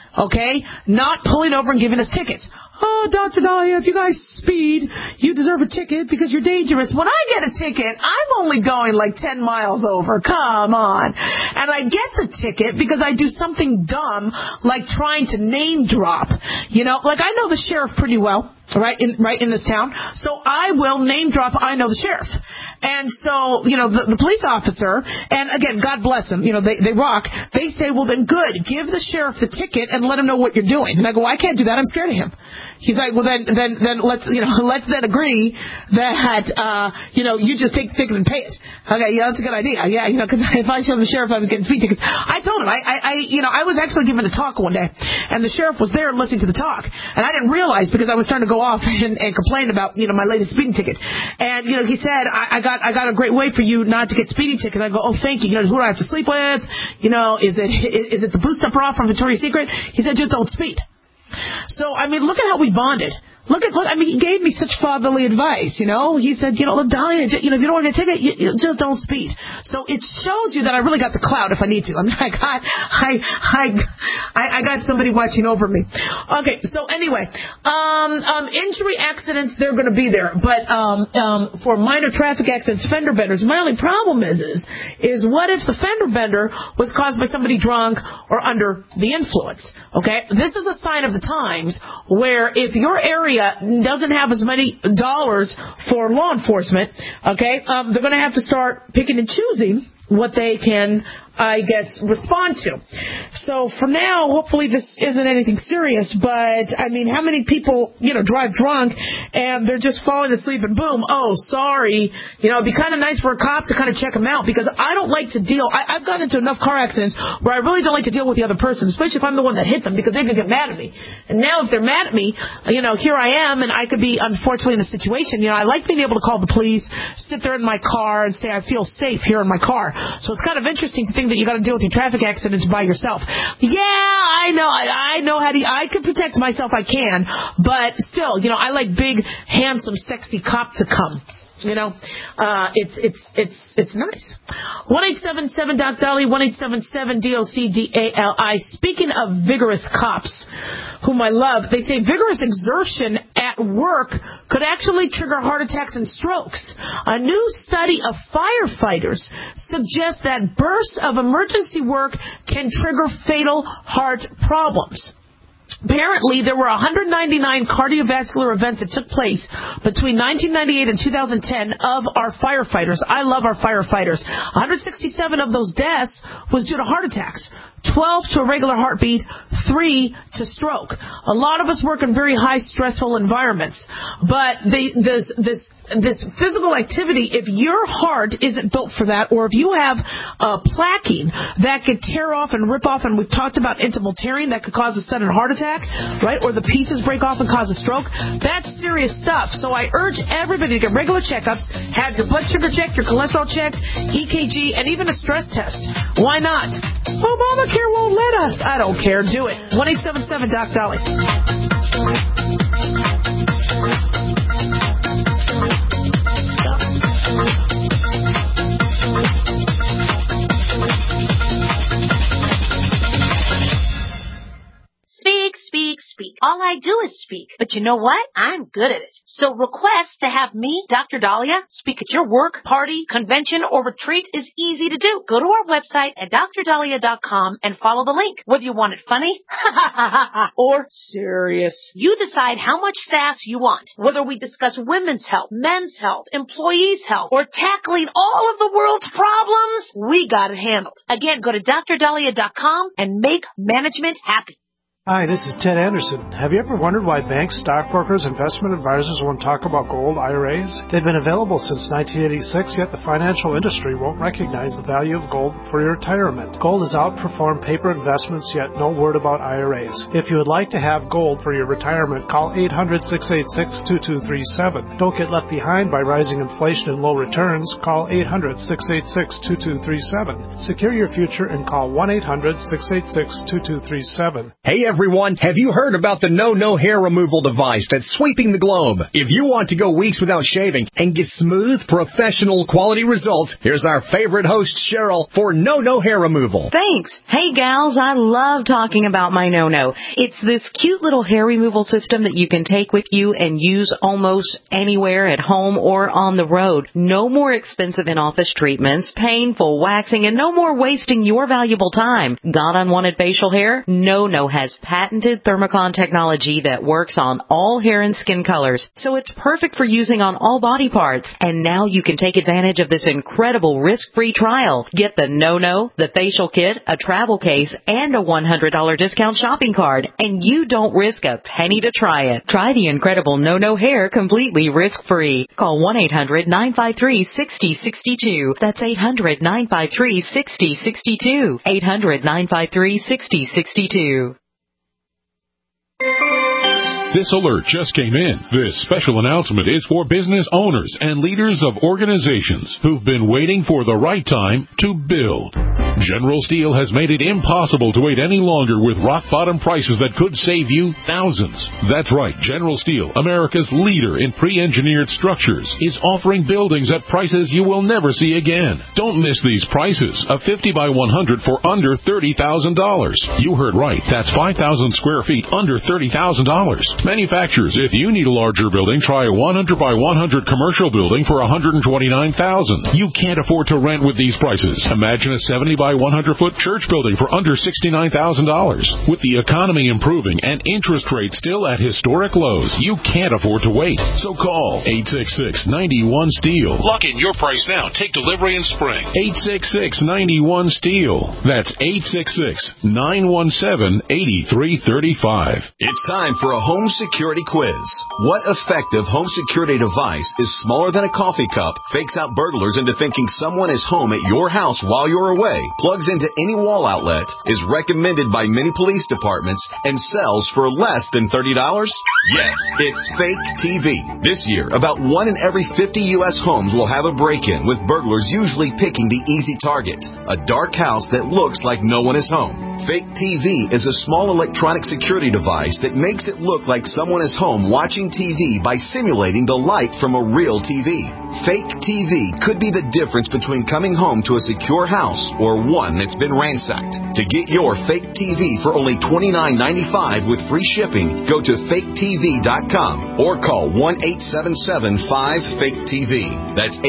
okay? Not pulling over and giving us tickets. Oh, Dr. Dahlia, if you guys speed, you deserve a ticket because you're dangerous. When I get a ticket, I'm only going like 10 miles over. Come on. And I get the ticket because I do something dumb like trying to name drop. You know, like I know the sheriff pretty well. Right in this town. So I will name drop, I know the sheriff. And so, you know, the police officer, and again, God bless them, you know, they rock. They say, well, then good, give the sheriff the ticket and let him know what you're doing. And I go, I can't do that, I'm scared of him. He's like, well, then let's then agree that, you just take the ticket and pay it. Okay, yeah, that's a good idea. Yeah, because if I showed the sheriff I was getting speed tickets, I told him, I was actually giving a talk one day, and the sheriff was there listening to the talk, and I didn't realize because I was starting to go off and complain about, my latest speeding ticket. And, he said, I got a great way for you not to get speeding tickets. I go, oh, thank you. Who do I have to sleep with? Is it the boost up bra from Victoria's Secret? He said, just don't speed. So, look at how we bonded. Look, he gave me such fatherly advice, He said, look, Dahlia, if you don't want to get a ticket, you just don't speed. So it shows you that I really got the clout if I need to. I got somebody watching over me. Okay, so anyway, injury accidents, they're going to be there. But for minor traffic accidents, fender benders, my only problem is what if the fender bender was caused by somebody drunk or under the influence? Okay, this is a sign of the times where if your area doesn't have as many dollars for law enforcement, okay, they're going to have to start picking and choosing what they can, respond to. So for now, hopefully this isn't anything serious, but, how many people, drive drunk and they're just falling asleep and boom, oh, sorry. It'd be kind of nice for a cop to kind of check them out because I don't like to deal, I've gotten into enough car accidents where I really don't like to deal with the other person, especially if I'm the one that hit them because they could get mad at me. And now if they're mad at me, here I am and I could be unfortunately in a situation, I like being able to call the police, sit there in my car and say I feel safe here in my car. So it's kind of interesting to think that you got to deal with your traffic accidents by yourself. Yeah, I know how to. I can protect myself. I can, but still, I like big, handsome, sexy cop to come. It's nice. 1-877 Doc Dali, 1-877 DOCDALI. Speaking of vigorous cops, whom I love, they say vigorous exertion at work could actually trigger heart attacks and strokes. A new study of firefighters suggests that bursts of emergency work can trigger fatal heart problems. Apparently, there were 199 cardiovascular events that took place between 1998 and 2010 of our firefighters. I love our firefighters. 167 of those deaths was due to heart attacks, 12 to irregular heartbeat, 3 to stroke. A lot of us work in very high stressful environments, but this physical activity, if your heart isn't built for that, or if you have plaquing that could tear off and rip off, and we've talked about intimal tearing that could cause a sudden heart attack, right? Or the pieces break off and cause a stroke. That's serious stuff. So I urge everybody to get regular checkups, have your blood sugar checked, your cholesterol checked, EKG, and even a stress test. Why not? Obamacare won't let us. I don't care. Do it. 1-877 Doc Dolly. Speak. All I do is speak. But you know what? I'm good at it. So request to have me, Dr. Dahlia, speak at your work, party, convention, or retreat is easy to do. Go to our website at drdahlia.com and follow the link. Whether you want it funny or serious, you decide how much sass you want. Whether we discuss women's health, men's health, employees' health, or tackling all of the world's problems, we got it handled. Again, go to drdahlia.com and make management happy. Hi, this is Ted Anderson. Have you ever wondered why banks, stockbrokers, investment advisors won't talk about gold IRAs? They've been available since 1986, yet the financial industry won't recognize the value of gold for your retirement. Gold has outperformed paper investments, yet no word about IRAs. If you would like to have gold for your retirement, call 800-686-2237. Don't get left behind by rising inflation and low returns. Call 800-686-2237. Secure your future and call 1-800-686-2237. Hey, everyone. everyone. Have you heard about the No hair removal device that's sweeping the globe? If you want to go weeks without shaving and get smooth, professional quality results, here's our favorite host, Cheryl, for No hair removal. Thanks. Hey, gals, I love talking about my No. It's this cute little hair removal system that you can take with you and use almost anywhere at home or on the road. No more expensive in-office treatments, painful waxing, and no more wasting your valuable time. Got unwanted facial hair? No has patented Thermocon technology that works on all hair and skin colors, so it's perfect for using on all body parts. And now you can take advantage of this incredible risk-free trial. Get the No, the facial kit, a travel case, and a $100 discount shopping card, and you don't risk a penny to try it. Try the incredible No hair completely risk-free. Call 1-800-953-6062. That's 800-953-6062. 800-953-6062. This alert just came in. This special announcement is for business owners and leaders of organizations who've been waiting for the right time to build. General Steel has made it impossible to wait any longer with rock-bottom prices that could save you thousands. That's right. General Steel, America's leader in pre-engineered structures, is offering buildings at prices you will never see again. Don't miss these prices. A 50 by 100 for under $30,000. You heard right. That's 5,000 square feet under $30,000. Manufacturers, if you need a larger building, try a 100 by 100 commercial building for $129,000. You can't afford to rent with these prices. Imagine a 70 by 100 foot church building for under $69,000. With the economy improving and interest rates still at historic lows, you can't afford to wait. So call 866-91-STEEL. Lock in your price now. Take delivery in spring. 866-91-STEEL. That's 866-917-8335. It's time for a home security quiz. What effective home security device is smaller than a coffee cup, fakes out burglars into thinking someone is home at your house while you're away, plugs into any wall outlet, is recommended by many police departments, and sells for less than $30? Yes, it's Fake TV. This year, about 1 in every 50 U.S. homes will have a break-in, with burglars usually picking the easy target, a dark house that looks like no one is home. Fake TV is a small electronic security device that makes it look like someone is home watching TV by simulating the light from a real TV. Fake TV could be the difference between coming home to a secure house or one that's been ransacked. To get your Fake TV for only $29.95 with free shipping, go to faketv.com or call 1-877-5-FAKE-TV. That's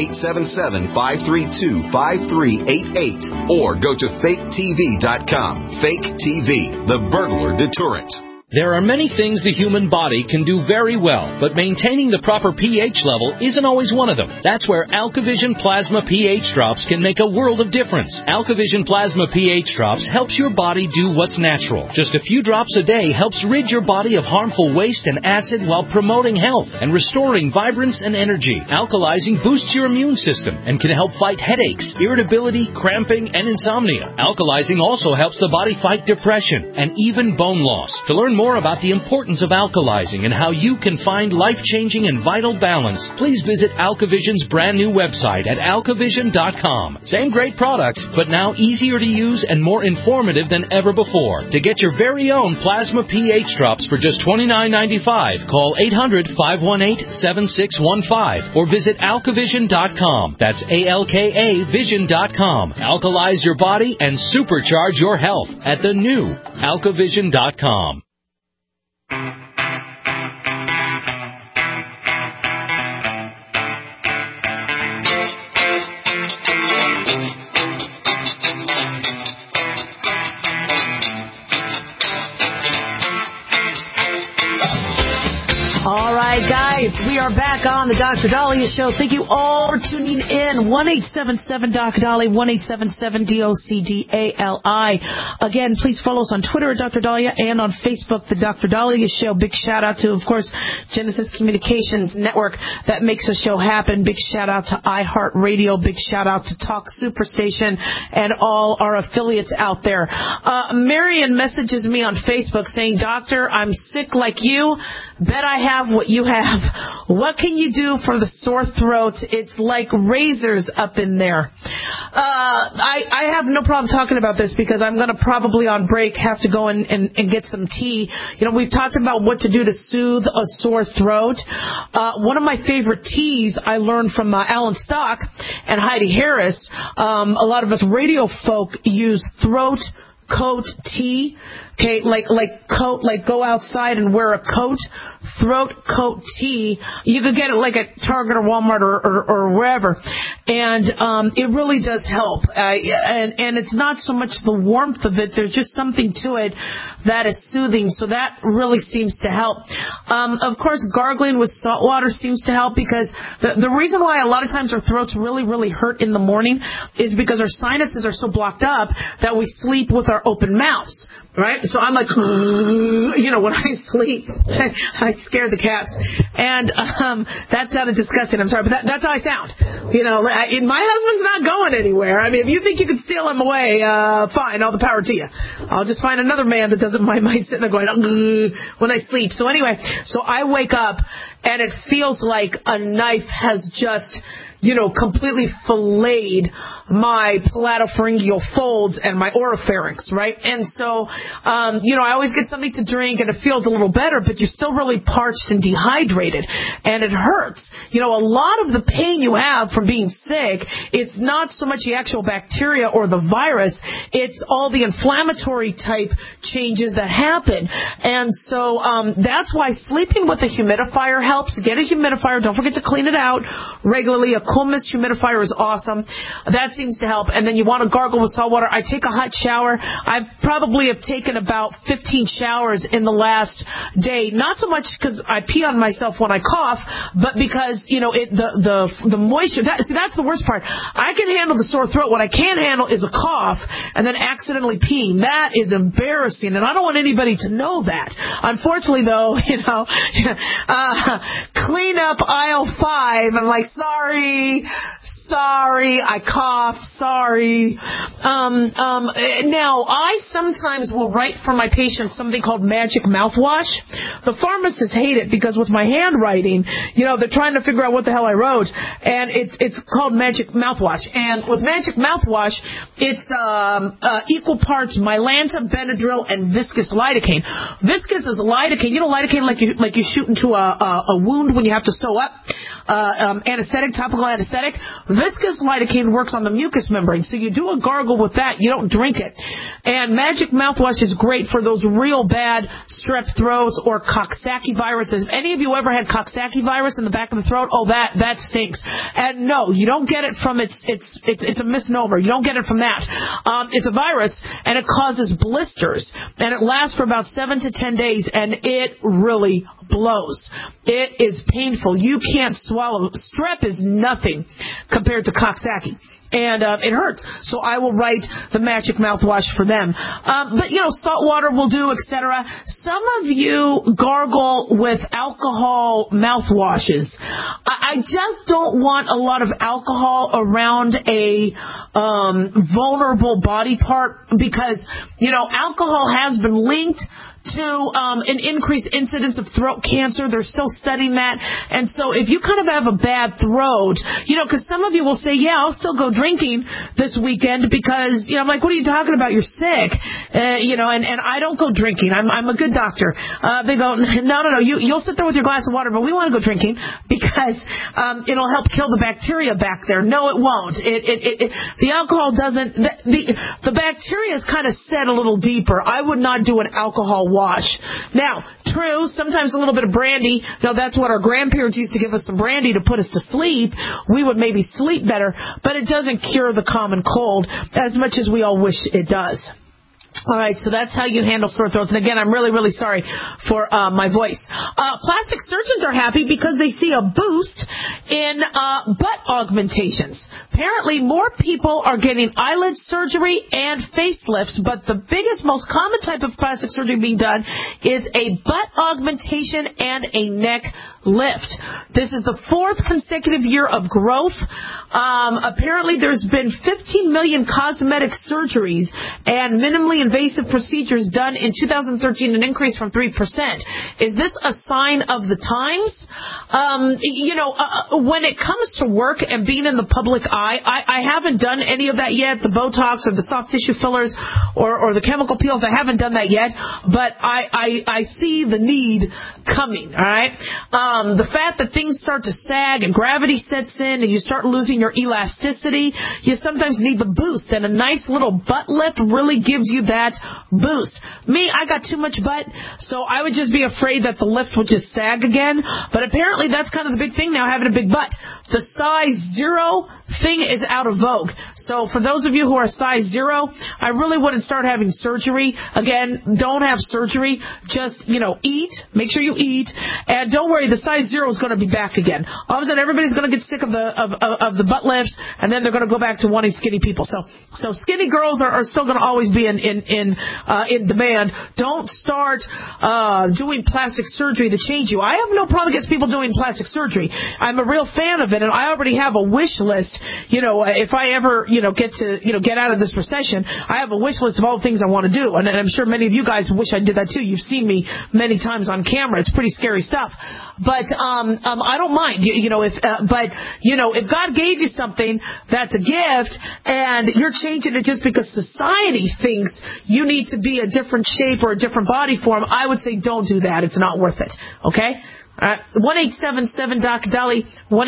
877-532-5388 or go to faketv.com. Fake TV, the burglar deterrent. There are many things the human body can do very well, but maintaining the proper pH level isn't always one of them. That's where AlkaVision Plasma pH Drops can make a world of difference. AlkaVision Plasma pH Drops helps your body do what's natural. Just a few drops a day helps rid your body of harmful waste and acid while promoting health and restoring vibrance and energy. Alkalizing boosts your immune system and can help fight headaches, irritability, cramping, and insomnia. Alkalizing also helps the body fight depression and even bone loss. To learn more about the importance of alkalizing and how you can find life-changing and vital balance, please visit AlkaVision's brand new website at alkavision.com. Same great products, but now easier to use and more informative than ever before. To get your very own Plasma pH Drops for just $29.95, call 800-518-7615 or visit alkavision.com. That's ALKAvision.com. Alkalize your body and supercharge your health at the new alkavision.com. All right, guys, we are back on the Dr. Dahlia Show. Thank you all for tuning in. 1-877-DOC-DALI, 1-877-DOC-DALI. Again, please follow us on Twitter at Dr. Dahlia and on Facebook, the Dr. Dahlia Show. Big shout out to, of course, Genesis Communications Network that makes the show happen. Big shout out to iHeartRadio. Big shout out to Talk Superstation and all our affiliates out there. Marion messages me on Facebook saying, Doctor, I'm sick like you. Bet I have what you have. What can you do for the sore throat? It's like razors up in there. I have no problem talking about this because I'm going to probably on break have to go and get some tea. You know, we've talked about what to do to soothe a sore throat. One of my favorite teas I learned from Alan Stock and Heidi Harris. A lot of us radio folk use throat coat tea. Okay, like go outside and wear a coat, throat coat tea. You could get it like at Target or Walmart or wherever, and it really does help. And it's not so much the warmth of it; there's just something to it that is soothing. So that really seems to help. Of course, gargling with salt water seems to help because the reason why a lot of times our throats really hurt in the morning is because our sinuses are so blocked up that we sleep with our open mouths. Right? So I'm like, you know, when I sleep, I scare the cats. And that sounded disgusting. I'm sorry, but that's how I sound. You know, my husband's not going anywhere. I mean, if you think you can steal him away, fine, all the power to you. I'll just find another man that doesn't mind my sitting there going, when I sleep. So anyway, so I wake up and it feels like a knife has just, you know, completely filleted my palatopharyngeal folds and my oropharynx, right? And so, you know, I always get something to drink and it feels a little better, but you're still really parched and dehydrated and it hurts. You know, a lot of the pain you have from being sick, it's not so much the actual bacteria or the virus, it's all the inflammatory type changes that happen. And so, that's why sleeping with a humidifier helps. Get a humidifier. Don't forget to clean it out regularly. A cool mist humidifier is awesome. That seems to help. And then you want to gargle with salt water. I take a hot shower. I probably have taken about 15 showers in the last day. Not so much because I pee on myself when I cough, but because, you know, the moisture. That's the worst part. I can handle the sore throat. What I can't handle is a cough and then accidentally peeing. That is embarrassing, and I don't want anybody to know that. Unfortunately, though, you know, clean up aisle 5. I'm like, sorry, I coughed, sorry. Now, I sometimes will write for my patients something called magic mouthwash. The pharmacists hate it because with my handwriting, you know, they're trying to figure out what the hell I wrote, and it's called magic mouthwash. And with magic mouthwash, it's equal parts Mylanta, Benadryl, and viscous lidocaine. Viscous is lidocaine. You know lidocaine like you shoot into a wound when you have to sew up. Anesthetic, topical anesthetic. Viscous lidocaine works on the mucous membrane, so you do a gargle with that. You don't drink it. And magic mouthwash is great for those real bad strep throats or Coxsackie viruses. If any of you ever had Coxsackie virus in the back of the throat? Oh, that stinks. And no, you don't get it from it's a misnomer. You don't get it from that. It's a virus, and it causes blisters, and it lasts for about 7 to 10 days, and it really blows. It is painful. You can't swallow. Strep is nothing compared to Coxsackie. And it hurts. So I will write the magic mouthwash for them. But, you know, salt water will do, etc. Some of you gargle with alcohol mouthwashes. I just don't want a lot of alcohol around a vulnerable body part because, you know, alcohol has been linked to an increased incidence of throat cancer. They're still studying that. And so if you kind of have a bad throat, you know, because some of you will say, yeah, I'll still go drinking this weekend because, you know, I'm like, what are you talking about? You're sick. You know, and I don't go drinking. I'm a good doctor. They go, no, you'll sit there with your glass of water, but we want to go drinking because it'll help kill the bacteria back there. No, it won't. The alcohol doesn't. The bacteria is kind of set a little deeper. I would not do an alcohol wash. Now, true, sometimes a little bit of brandy. Now, that's what our grandparents used to give us, some brandy to put us to sleep. We would maybe sleep better, but it doesn't cure the common cold as much as we all wish it does. All right, so that's how you handle sore throats. And again, I'm really, really sorry for my voice. Plastic surgeons are happy because they see a boost in butt augmentations. Apparently, more people are getting eyelid surgery and facelifts, but the biggest, most common type of plastic surgery being done is a butt augmentation and a neck lift. This is the 4th consecutive year of growth. Apparently, there's been 15 million cosmetic surgeries and minimally invasive procedures done in 2013, an increase from 3%. Is this a sign of the times? When it comes to work and being in the public eye, I haven't done any of that yet, the Botox or the soft tissue fillers or the chemical peels. I haven't done that yet, but I see the need coming, all right? The fact that things start to sag and gravity sets in and you start losing your elasticity, you sometimes need the boost, and a nice little butt lift really gives you that boost. Me, I got too much butt, so I would just be afraid that the lift would just sag again, but apparently that's kind of the big thing now, having a big butt. The size 0 thing is out of vogue. So for those of you who are size 0, I really wouldn't start having surgery. Again, don't have surgery. Just, eat. Make sure you eat. And don't worry, the size 0 is going to be back again. All of a sudden, everybody's going to get sick of the butt lifts, and then they're going to go back to wanting skinny people. So skinny girls are still going to always be in demand. Don't start doing plastic surgery to change you. I have no problem against people doing plastic surgery. I'm a real fan of it, and I already have a wish list. If I ever, get out of this recession, I have a wish list of all the things I want to do. And I'm sure many of you guys wish I did that too. You've seen me many times on camera. It's pretty scary stuff. But, I don't mind, if God gave you something that's a gift and you're changing it just because society thinks you need to be a different shape or a different body form, I would say don't do that. It's not worth it. Okay? All right, 1-877-DOC-DALI,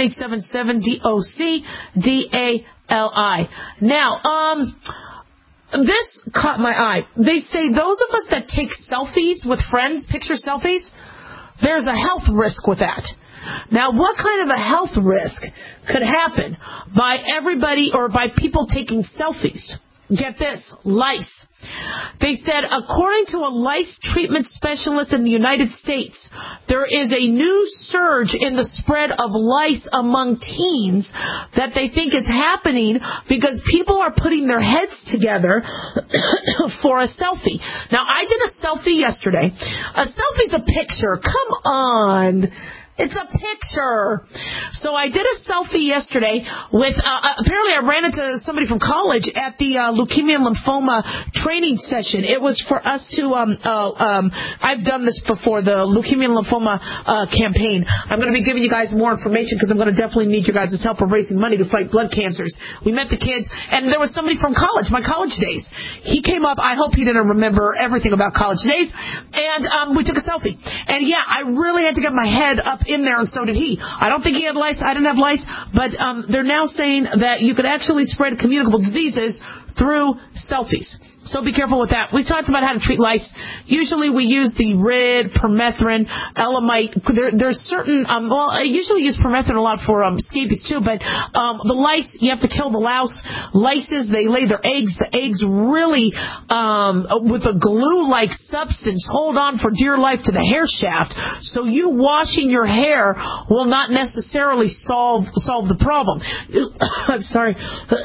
1-877-DOC-DALI. Now, this caught my eye. They say those of us that take selfies with friends, picture selfies, there's a health risk with that. Now, what kind of a health risk could happen by everybody or by people taking selfies? Get this, lice. They said, according to a lice treatment specialist in the United States, there is a new surge in the spread of lice among teens that they think is happening because people are putting their heads together for a selfie. Now, I did a selfie yesterday. A selfie's a picture. Come on. It's a picture. So I did a selfie yesterday with, apparently I ran into somebody from college at the leukemia and lymphoma training session. It was for us to, I've done this before, the leukemia and lymphoma campaign. I'm going to be giving you guys more information because I'm going to definitely need your guys' help of raising money to fight blood cancers. We met the kids, and there was somebody from college, my college days. He came up. I hope he didn't remember everything about college days. And we took a selfie. And yeah, I really had to get my head up in there, and so did he. I don't think he had lice. I didn't have lice, but they're now saying that you could actually spread communicable diseases through selfies. So be careful with that. We talked about how to treat lice. Usually we use the rid, permethrin, elamite. There's certain, I usually use permethrin a lot for scabies too, but the lice, you have to kill the louse. Lices, they lay their eggs. The eggs really, with a glue-like substance, hold on for dear life to the hair shaft. So you washing your hair will not necessarily solve the problem. I'm sorry.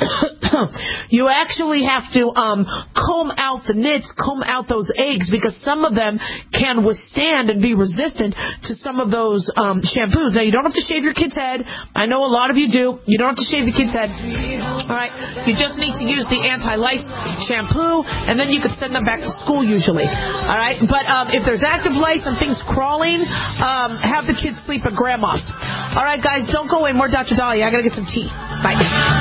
You actually have to comb out the nits, comb out those eggs, because some of them can withstand and be resistant to some of those shampoos. Now, you don't have to shave your kid's head. I know a lot of you do. You don't have to shave the kid's head. All right. You just need to use the anti-lice shampoo, and then you could send them back to school usually. All right. But if there's active lice and things crawling, have the kids sleep at grandma's. All right, guys, don't go away. More Dr. Dahlia. I got to get some tea. Bye.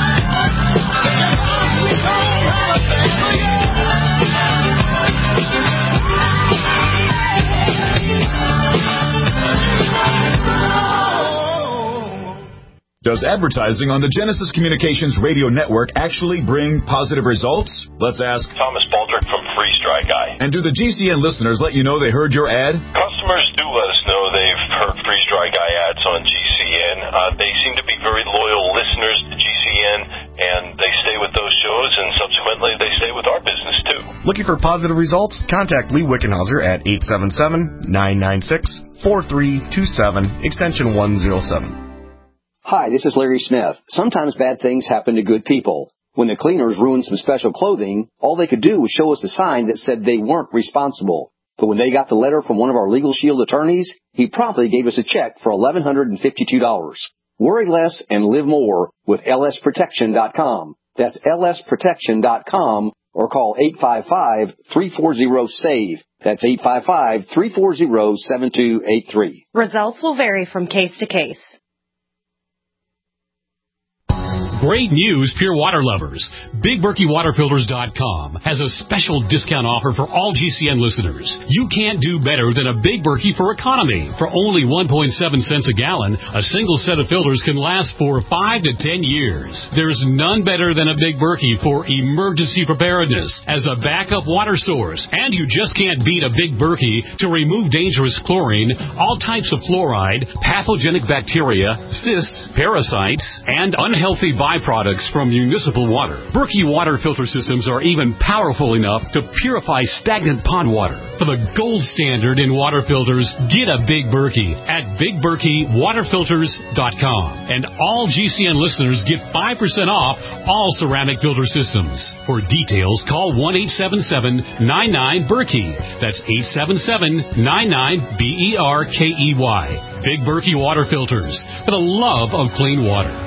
Does advertising on the Genesis Communications radio network actually bring positive results? Let's ask Thomas Baldrick from Freeze Dry Guy. And do the GCN listeners let you know they heard your ad? Customers do let us know they've heard Freeze Dry Guy ads on GCN. They seem to be very loyal listeners to GCN, and they stay with those shows, and subsequently they stay with our business too. Looking for positive results? Contact Lee Wickenhauser at 877-996-4327, extension 107. Hi, this is Larry Smith. Sometimes bad things happen to good people. When the cleaners ruined some special clothing, all they could do was show us a sign that said they weren't responsible. But when they got the letter from one of our Legal Shield attorneys, he promptly gave us a check for $1,152. Worry less and live more with lsprotection.com. That's lsprotection.com or call 855-340-SAVE. That's 855-340-7283. Results will vary from case to case. Great news, Pure Water lovers. BigBerkeyWaterFilters.com has a special discount offer for all GCN listeners. You can't do better than a Big Berkey for economy. For only 1.7 cents a gallon, a single set of filters can last for 5 to 10 years. There's none better than a Big Berkey for emergency preparedness as a backup water source. And you just can't beat a Big Berkey to remove dangerous chlorine, all types of fluoride, pathogenic bacteria, cysts, parasites, and unhealthy byproducts from municipal water. Berkey water filter systems are even powerful enough to purify stagnant pond water. For the gold standard in water filters, get a Big Berkey at BigBerkeyWaterFilters.com. And all GCN listeners get 5% off all ceramic filter systems. For details, call 1-877-99-BERKEY. That's 877-99-BERKEY. Big Berkey Water Filters, for the love of clean water.